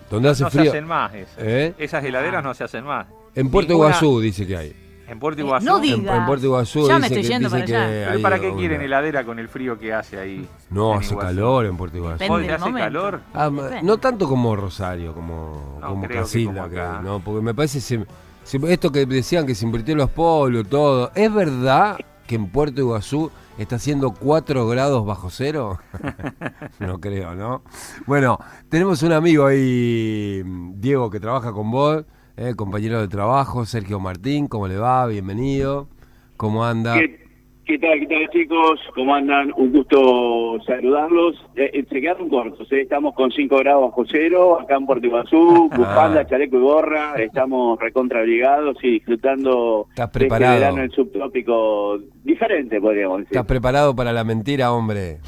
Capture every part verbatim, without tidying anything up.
donde hace no frío. se hacen más esas. ¿Eh? Esas heladeras no se hacen más. En Puerto Ninguna... Iguazú dice que hay. En Puerto Iguazú. No En, digas. en Puerto Iguazú Ya me dice estoy que, yendo dice para que allá. ¿Pero hay para qué una. quieren heladera con el frío que hace ahí? No, en hace Iguazú? calor en Puerto Iguazú. Depende Hoy del hace momento. calor. Ah, Depende. no tanto como Rosario, como, No, como creo que Casilda, como que acá. no, porque me parece se, se- esto que decían que se invirtió los polos, todo. ¿Es verdad que en Puerto Iguazú está haciendo cuatro grados bajo cero? No creo, ¿no? Bueno, tenemos un amigo ahí, Diego, que trabaja con vos, eh, compañero de trabajo, Sergio Martín. ¿Cómo le va? Bienvenido. ¿Cómo anda? ¿Qué, qué tal, qué tal, chicos? ¿Cómo andan? Un gusto saludarlos. Eh, eh, se quedaron cortos, ¿eh? Estamos con cinco grados bajo cero, acá en Puerto Iguazú, bufanda, Ah. chaleco y gorra, estamos recontrabrigados y disfrutando ¿Estás de preparado? este verano en subtrópico diferente, podríamos decir. ¿Estás preparado para la mentira, hombre?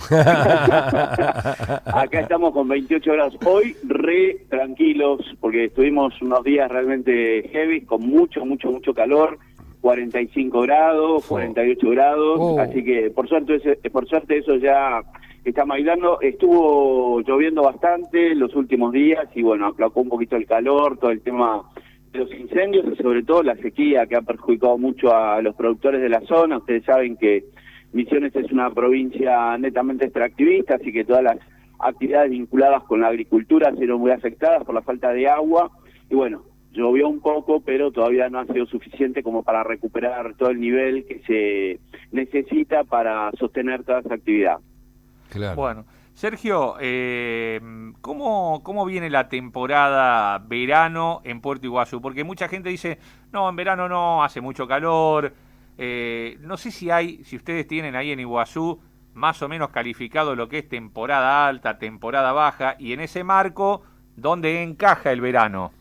Acá estamos con veintiocho grados. Hoy re tranquilos, porque estuvimos unos días realmente heavy, con mucho, mucho, mucho calor. cuarenta y cinco grados, cuarenta y ocho grados, Oh. así que por suerte ese- por suerte eso ya está bailando. Estuvo lloviendo bastante los últimos días y bueno, aplacó un poquito el calor, todo el tema de los incendios y sobre todo la sequía que ha perjudicado mucho a los productores de la zona. Ustedes saben que Misiones es una provincia netamente extractivista, así que todas las actividades vinculadas con la agricultura se vieron muy afectadas por la falta de agua y bueno, llovió un poco, pero todavía no ha sido suficiente como para recuperar todo el nivel que se necesita para sostener toda esa actividad. Claro. Bueno, Sergio, eh, ¿cómo, ¿cómo viene la temporada verano en Puerto Iguazú? Porque mucha gente dice, no, en verano no, hace mucho calor. Eh, no sé si hay, si ustedes tienen ahí en Iguazú más o menos calificado lo que es temporada alta, temporada baja, y en ese marco, ¿dónde encaja el verano?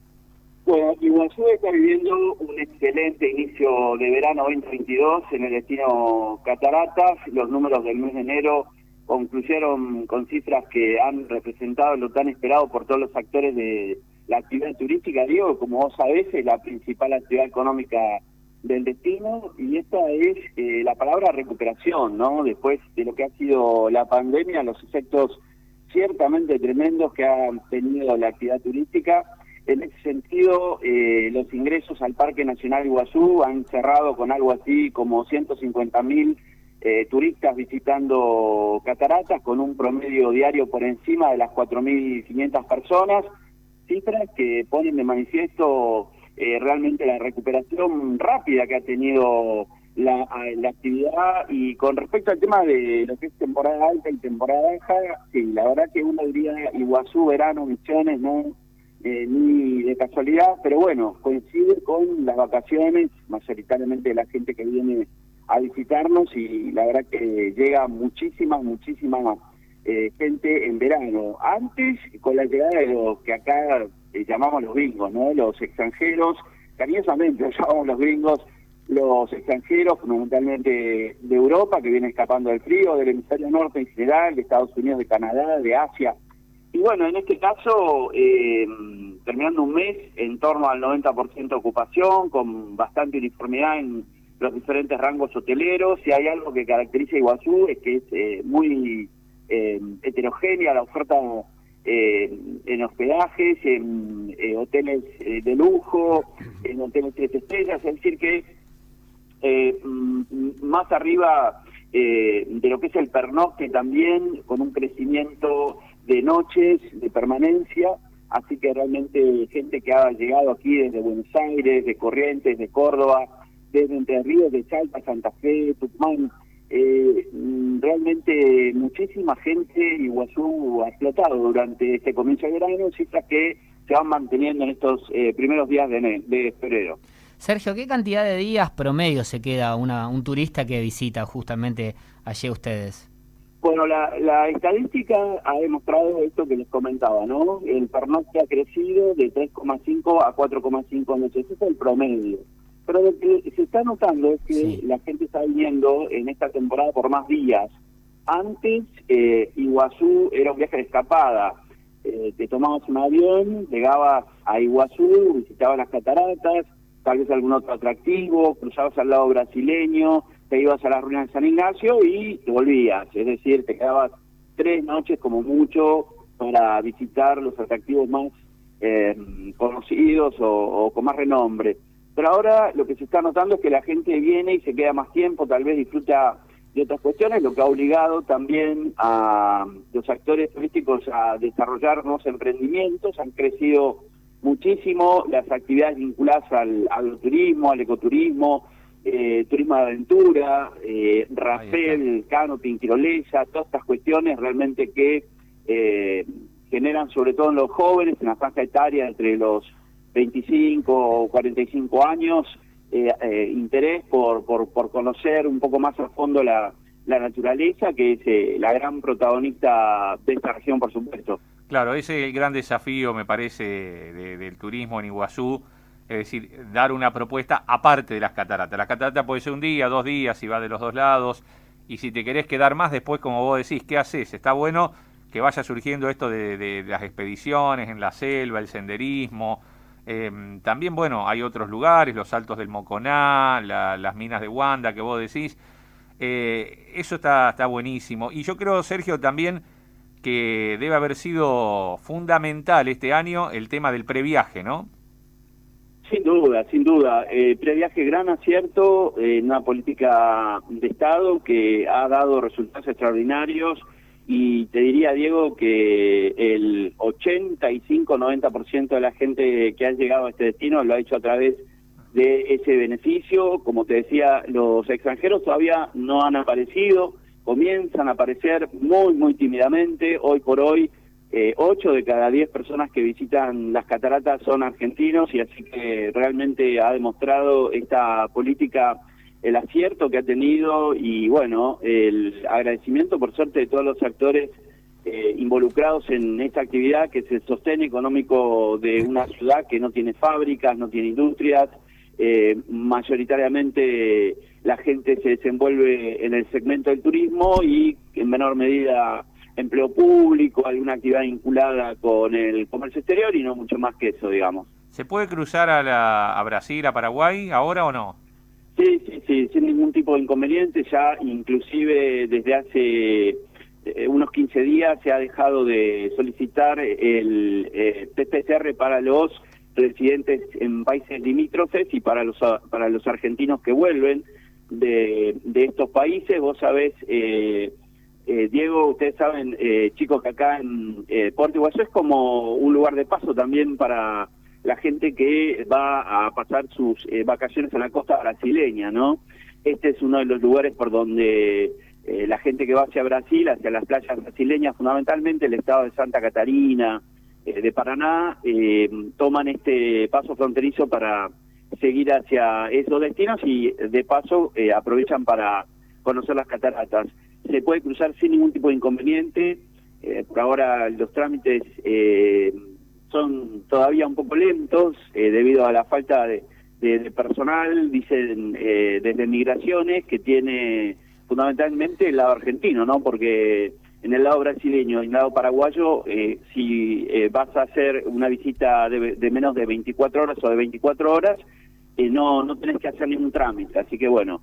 Bueno, Iguazú está viviendo un excelente inicio de verano veinte veintidós en el destino Cataratas. Los números del mes de enero concluyeron con cifras que han representado lo tan esperado por todos los actores de la actividad turística. Digo, como vos sabés, es la principal actividad económica del destino y esta es eh, la palabra recuperación, ¿no? Después de lo que ha sido la pandemia, los efectos ciertamente tremendos que ha tenido la actividad turística. En ese sentido, eh, los ingresos al Parque Nacional Iguazú han cerrado con algo así como ciento cincuenta mil eh, turistas visitando Cataratas, con un promedio diario por encima de las cuatro mil quinientas personas, cifras que ponen de manifiesto eh, realmente la recuperación rápida que ha tenido la, la actividad. Y con respecto al tema de lo que es temporada alta y temporada baja, sí, la verdad que uno diría Iguazú, verano, Misiones, no... Eh, ni de casualidad, pero bueno, coincide con las vacaciones, mayoritariamente de la gente que viene a visitarnos y la verdad que llega muchísima, muchísima eh, gente en verano. Antes, con la llegada de los que acá eh, llamamos los gringos, ¿no? Los extranjeros, cariñosamente los llamamos los gringos, los extranjeros fundamentalmente de Europa, que vienen escapando del frío, del hemisferio norte en general, de Estados Unidos, de Canadá, de Asia. Y bueno, en este caso, eh, terminando un mes en torno al noventa por ciento de ocupación, con bastante uniformidad en los diferentes rangos hoteleros. Si hay algo que caracteriza a Iguazú es que es eh, muy eh, heterogénea la oferta eh, en hospedajes, en eh, hoteles eh, de lujo, en hoteles tres estrellas, es decir que eh, más arriba eh, de lo que es el pernocte también, con un crecimiento de noches, de permanencia, así que realmente gente que ha llegado aquí desde Buenos Aires, de Corrientes, de Córdoba, desde Entre Ríos, de Salta, Santa Fe, Tucumán, eh, realmente muchísima gente. Iguazú ha explotado durante este comienzo de verano, cifras que se van manteniendo en estos eh, primeros días de, de febrero. Sergio, ¿qué cantidad de días promedio se queda una, un turista que visita justamente allí a ustedes? Bueno, la, la estadística ha demostrado esto que les comentaba, ¿no? El pernocte ha crecido de tres coma cinco a cuatro coma cinco noches, ese es el promedio. Pero lo que se está notando es que sí, la gente está viniendo en esta temporada por más días. Antes, eh, Iguazú era un viaje de escapada. Eh, te tomabas un avión, llegabas a Iguazú, visitabas las cataratas, tal vez algún otro atractivo, cruzabas al lado brasileño, te ibas a las ruinas de San Ignacio y te volvías, es decir, te quedabas tres noches como mucho para visitar los atractivos más eh, conocidos o, o con más renombre. Pero ahora lo que se está notando es que la gente viene y se queda más tiempo, tal vez disfruta de otras cuestiones, lo que ha obligado también a los actores turísticos a desarrollar nuevos emprendimientos. Han crecido muchísimo las actividades vinculadas al, al turismo, al ecoturismo, eh, turismo de aventura, eh, rappel, canoping, tirolesa, todas estas cuestiones realmente que eh, generan sobre todo en los jóvenes, en la franja etaria entre los veinticinco o cuarenta y cinco años, eh, eh, interés por, por, por conocer un poco más a fondo la, la naturaleza, que es eh, la gran protagonista de esta región, por supuesto. Claro, ese es el gran desafío, me parece, de, del turismo en Iguazú, es decir, dar una propuesta aparte de las cataratas. Las cataratas puede ser un día, dos días, si va de los dos lados, y si te querés quedar más después, como vos decís, ¿qué haces? Está bueno que vaya surgiendo esto de, de, de las expediciones en la selva, el senderismo. Eh, también, bueno, hay otros lugares, los Altos del Moconá, la, las minas de Wanda, que vos decís. Eh, eso está, está buenísimo. Y yo creo, Sergio, también que debe haber sido fundamental este año el tema del previaje, ¿no? Sin duda, sin duda. Eh, previaje, gran acierto, eh, una política de Estado que ha dado resultados extraordinarios, y te diría, Diego, que el ochenta y cinco a noventa por ciento de la gente que ha llegado a este destino lo ha hecho a través de ese beneficio. Como te decía, los extranjeros todavía no han aparecido, comienzan a aparecer muy, muy tímidamente. Hoy por hoy, eh, ocho de cada diez personas que visitan las cataratas son argentinos, y así que realmente ha demostrado esta política el acierto que ha tenido, y bueno, el agradecimiento por suerte de todos los actores eh, involucrados en esta actividad, que es el sostén económico de una ciudad que no tiene fábricas, no tiene industrias. Eh, mayoritariamente la gente se desenvuelve en el segmento del turismo, y en menor medida empleo público, alguna actividad vinculada con el comercio exterior, y no mucho más que eso, digamos. ¿Se puede cruzar a, la, a Brasil, a Paraguay, ahora o no? Sí, sí, sí, sin ningún tipo de inconveniente. Ya inclusive desde hace eh, unos quince días se ha dejado de solicitar el eh, P C R para los residentes en países limítrofes y para los para los argentinos que vuelven de, de estos países. Vos sabés, eh, eh, Diego, ustedes saben, eh, chicos, que acá en eh, Puerto Iguazú es como un lugar de paso también para la gente que va a pasar sus eh, vacaciones a la costa brasileña, ¿no? Este es uno de los lugares por donde eh, la gente que va hacia Brasil, hacia las playas brasileñas, fundamentalmente el estado de Santa Catarina, eh, de Paraná, eh, toman este paso fronterizo para seguir hacia esos destinos, y de paso eh, aprovechan para conocer las cataratas. Se puede cruzar sin ningún tipo de inconveniente. Eh, por ahora los trámites eh, son todavía un poco lentos eh, debido a la falta de, de, de personal, dicen eh, desde Migraciones, que tiene fundamentalmente el lado argentino, ¿no? Porque en el lado brasileño y en el lado paraguayo, eh, si eh, vas a hacer una visita de, de menos de veinticuatro horas o de veinticuatro horas, eh, no, no tenés que hacer ningún trámite. Así que bueno,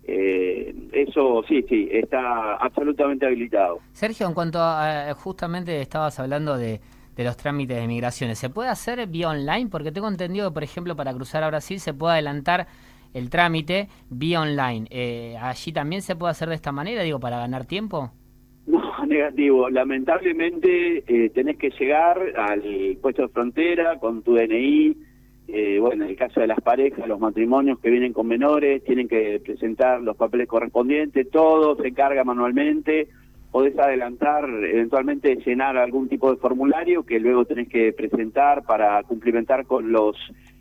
eh, eso sí, sí, está absolutamente habilitado. Sergio, en cuanto a, justamente estabas hablando de de los trámites de migraciones, ¿se puede hacer vía online? Porque tengo entendido que, por ejemplo, para cruzar a Brasil se puede adelantar el trámite vía online. Eh, ¿Allí también se puede hacer de esta manera, digo, para ganar tiempo? No, negativo. Lamentablemente eh, tenés que llegar al puesto de frontera con tu D N I. Eh, bueno, en el caso de las parejas, los matrimonios que vienen con menores, tienen que presentar los papeles correspondientes, todo se carga manualmente. Podés adelantar, eventualmente llenar algún tipo de formulario que luego tenés que presentar para cumplimentar con los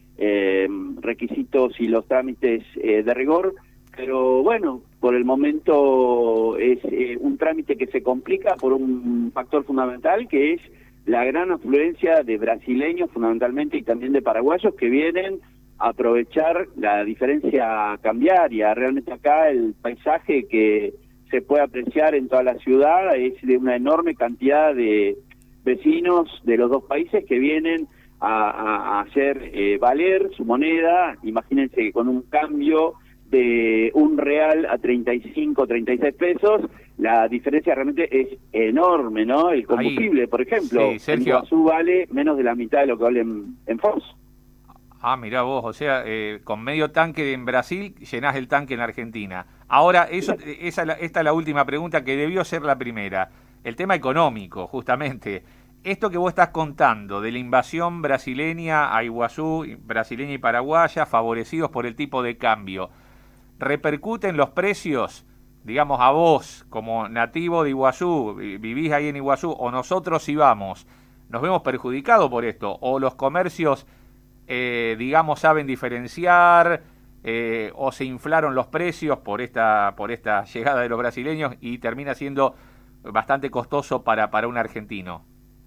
eh, requisitos y los trámites eh, de rigor, pero bueno, por el momento es eh, un trámite que se complica por un factor fundamental, que es la gran afluencia de brasileños fundamentalmente, y también de paraguayos, que vienen a aprovechar la diferencia cambiaria. Realmente acá el paisaje que se puede apreciar en toda la ciudad es de una enorme cantidad de vecinos de los dos países que vienen a, a, a hacer eh, valer su moneda. Imagínense que con un cambio de un real a treinta y cinco, treinta y seis pesos, la diferencia realmente es enorme, ¿no? El combustible, Ahí, por ejemplo, sí, Sergio, en Iguazú vale menos de la mitad de lo que vale en, en Foz. Ah, mirá vos, o sea, eh, con medio tanque en Brasil llenás el tanque en Argentina. Ahora, eso, esa, esta es la última pregunta que debió ser la primera. El tema económico, justamente. Esto que vos estás contando de la invasión brasileña a Iguazú, brasileña y paraguaya, favorecidos por el tipo de cambio, ¿repercute en los precios? Digamos, a vos, como nativo de Iguazú, vivís ahí en Iguazú, o nosotros si vamos, ¿nos vemos perjudicados por esto? ¿O los comercios, eh, digamos, saben diferenciar, eh, o se inflaron los precios por esta, por esta llegada de los brasileños y termina siendo bastante costoso para, para un argentino?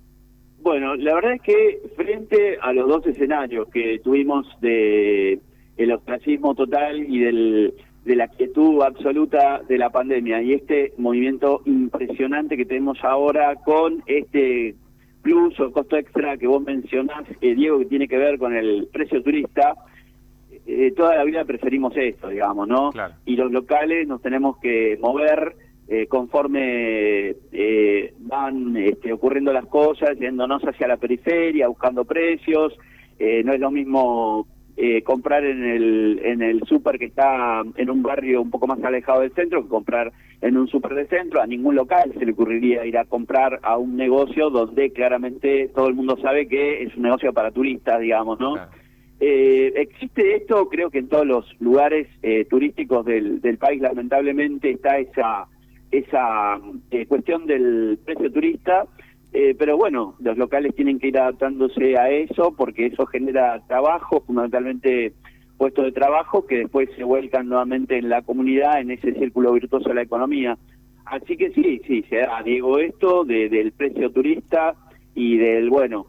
Bueno, la verdad es que frente a los dos escenarios que tuvimos de el ostracismo total y del, de la quietud absoluta de la pandemia y este movimiento impresionante que tenemos ahora con este plus o costo extra que vos mencionás, eh, Diego, que tiene que ver con el precio turista, eh, toda la vida preferimos esto, digamos, ¿no? Claro. Y los locales nos tenemos que mover Eh, conforme eh, van este, ocurriendo las cosas, yéndonos hacia la periferia, buscando precios. Eh, no es lo mismo eh, comprar en el en el súper que está en un barrio un poco más alejado del centro que comprar en un súper del centro. A ningún local se le ocurriría ir a comprar a un negocio donde claramente todo el mundo sabe que es un negocio para turistas, digamos, ¿no? Claro. Eh, existe esto, creo que en todos los lugares eh, turísticos del, del país, lamentablemente, está esa esa eh, cuestión del precio turista, eh, pero bueno, los locales tienen que ir adaptándose a eso porque eso genera trabajo, fundamentalmente puestos de trabajo que después se vuelcan nuevamente en la comunidad, en ese círculo virtuoso de la economía. Así que sí, sí, se da, Diego, esto de, del precio turista y del, bueno,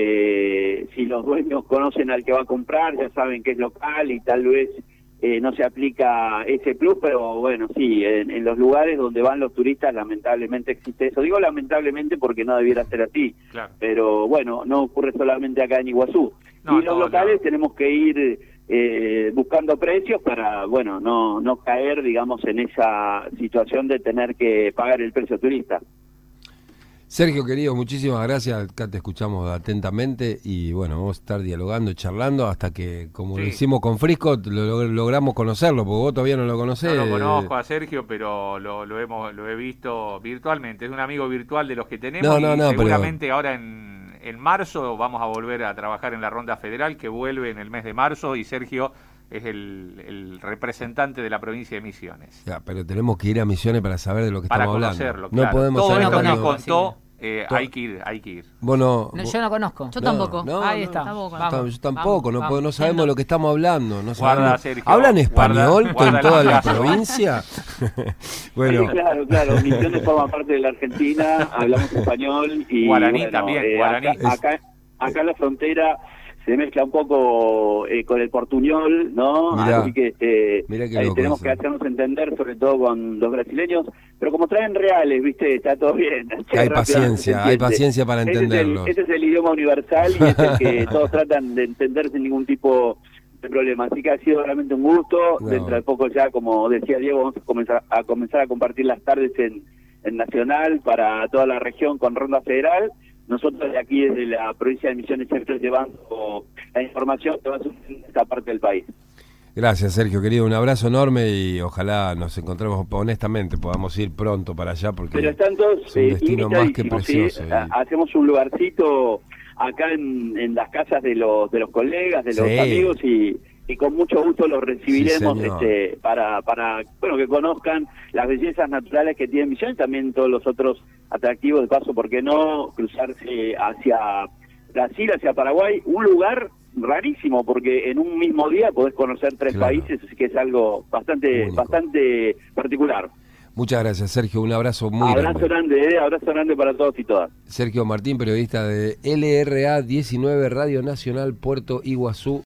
eh, si los dueños conocen al que va a comprar, ya saben que es local y tal vez Eh, no se aplica ese plus, pero bueno, sí, en, en los lugares donde van los turistas lamentablemente existe eso. Digo lamentablemente porque no debiera ser así, Claro. pero bueno, no ocurre solamente acá en Iguazú. No, y los no, locales no. tenemos que ir eh, buscando precios para, bueno, no, no caer, digamos, en esa situación de tener que pagar el precio turista. Sergio, querido, muchísimas gracias. Acá te escuchamos atentamente y bueno, vamos a estar dialogando, charlando hasta que, como Sí. lo hicimos con Frisco, lo, logramos conocerlo, porque vos todavía no lo conocés. No lo conozco a Sergio, pero lo, lo hemos lo he visto virtualmente. Es un amigo virtual de los que tenemos No, no, y no, seguramente pero... ahora en, en marzo vamos a volver a trabajar en la ronda federal que vuelve en el mes de marzo y Sergio es el, el representante de la provincia de Misiones. Ya, pero tenemos que ir a Misiones para saber de lo que Para estamos conocerlo, hablando. claro. No podemos Todo saber esto que nos algo- contó, eh, hay que ir, hay que ir. Vos no, No, vos- yo no conozco. Yo No, tampoco. no, Ahí no, está. tampoco. Vamos, yo tampoco, vamos, no, vamos. no sabemos No. lo que estamos hablando. No Guarda, sabemos. Sergio, ¿Hablan guarda- español guarda en toda la la casa. provincia? Bueno, Sí, claro, claro, Misiones forma parte de la Argentina, hablamos español y Guaraní bueno, también, eh, guaraní. Acá, acá, acá en la frontera se mezcla un poco eh, con el portuñol, ¿no? Mirá. Así que este, Mirá qué ahí loco tenemos eso. que hacernos entender, sobre todo con los brasileños, pero como traen reales, ¿viste? Está todo bien. hay Rápidamente paciencia, se hay entiende. paciencia para Ese es el- entenderlos. Ese es el idioma universal y es el que todos tratan de entender sin ningún tipo de problema. Así que ha sido realmente un gusto. No. Dentro de poco ya, como decía Diego, vamos a comenzar a, comenzar a compartir las tardes en, en Nacional para toda la región con Ronda Federal. Nosotros de aquí, desde la provincia de Misiones, siempre llevando la información que va a suceder en esta parte del país. Gracias, Sergio, querido. Un abrazo enorme y ojalá nos encontremos, honestamente, podamos ir pronto para allá porque Pero están todos es un eh, destino más que invitadísimos, ¿sí? precioso. y- Ha- Hacemos un lugarcito acá en, en las casas de los de los colegas, de los Sí. amigos y, y con mucho gusto los recibiremos Sí, señor. este, para para bueno que conozcan las bellezas naturales que tiene Misiones, también todos los otros atractivos. De paso, ¿por qué no cruzarse hacia Brasil, hacia Paraguay? Un lugar rarísimo porque en un mismo día podés conocer tres Claro. países, así que es algo bastante Único. bastante particular. Muchas gracias, Sergio. Un abrazo muy Abrazo grande. grande, eh, abrazo grande para todos y todas. Sergio Martín, periodista de L R A diecinueve, Radio Nacional Puerto Iguazú.